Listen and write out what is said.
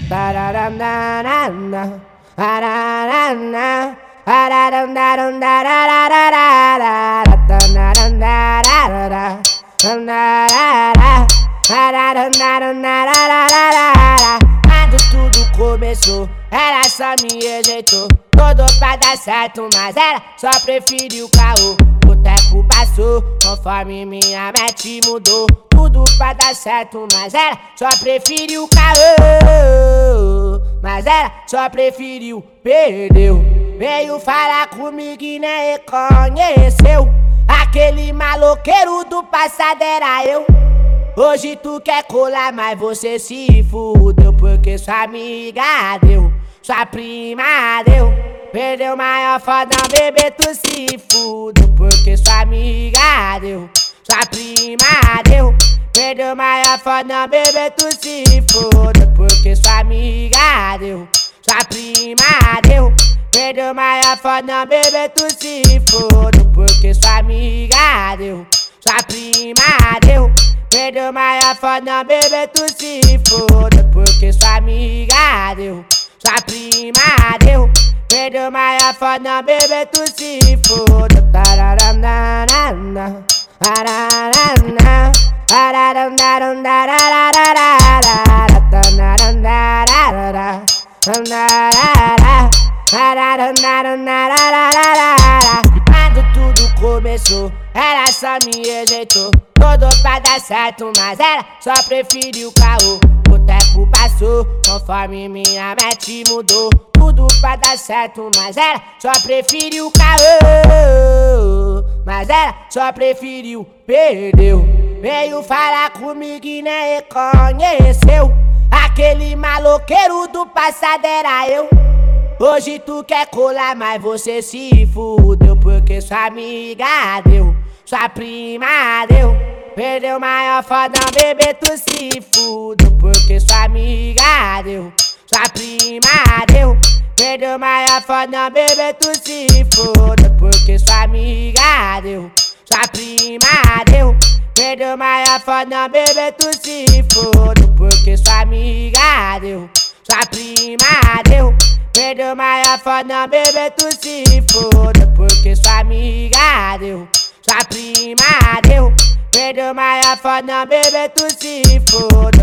Quando tudo começou, ela só me rejeitou. Todo pra dar certo, mas ela só preferiu o caô. O tempo passou, conforme minha mente mudou. Tudo pra dar certo, mas ela só preferiu o caô. Mas ela só preferiu, perdeu. Veio falar comigo e nem reconheceu. Aquele maloqueiro do passado era eu. Hoje tu quer colar, mas você se fudeu. Porque sua amiga deu, sua prima deu. Perdeu maior fodão, bebê, tu se fudeu. Porque sua amiga deu, sua prima deu. Perdeu maior fodão, bebê, tu se fudeu. Porque sua amiga deu, sua prima deu. Perdeu maior fodão, bebê, tu se fudeu. Porque sua amiga deu, sua prima deu. Perdeu maior fodão, bebê, tu se fudeu. Porque sua amiga deu, sua prima deu. Perdeu maior fodão, bebê, tu se fudeu. Quando tudo começou, ela só me rejeitou. Todo pra dar certo, mas ela só preferiu o caô. O tempo passou, conforme minha mente mudou. Tudo pra dar certo, mas ela só preferiu o caô. Mas ela só preferiu, perdeu. Veio falar comigo e nem reconheceu. Aquele maloqueiro do passado era eu. Hoje tu quer colar, mas você se fudeu. Porque sua amiga deu, sua prima deu. Perdeu maior fodão, bebê, tu se fudeu. Porque sua amiga deu, sua prima deu. Perdeu maior fodão, bebê, tu se fudeu. Porque sua amiga deu, sua prima deu. Perdeu maior fodão, bebê, tu se fudeu. Porque sua amiga deu, sua prima deu. Perdeu maior fodão, bebê, tu se fudeu. Porque sua amiga deu, sua prima deu. Perdeu maior fodão, bebê, tu se fudeu.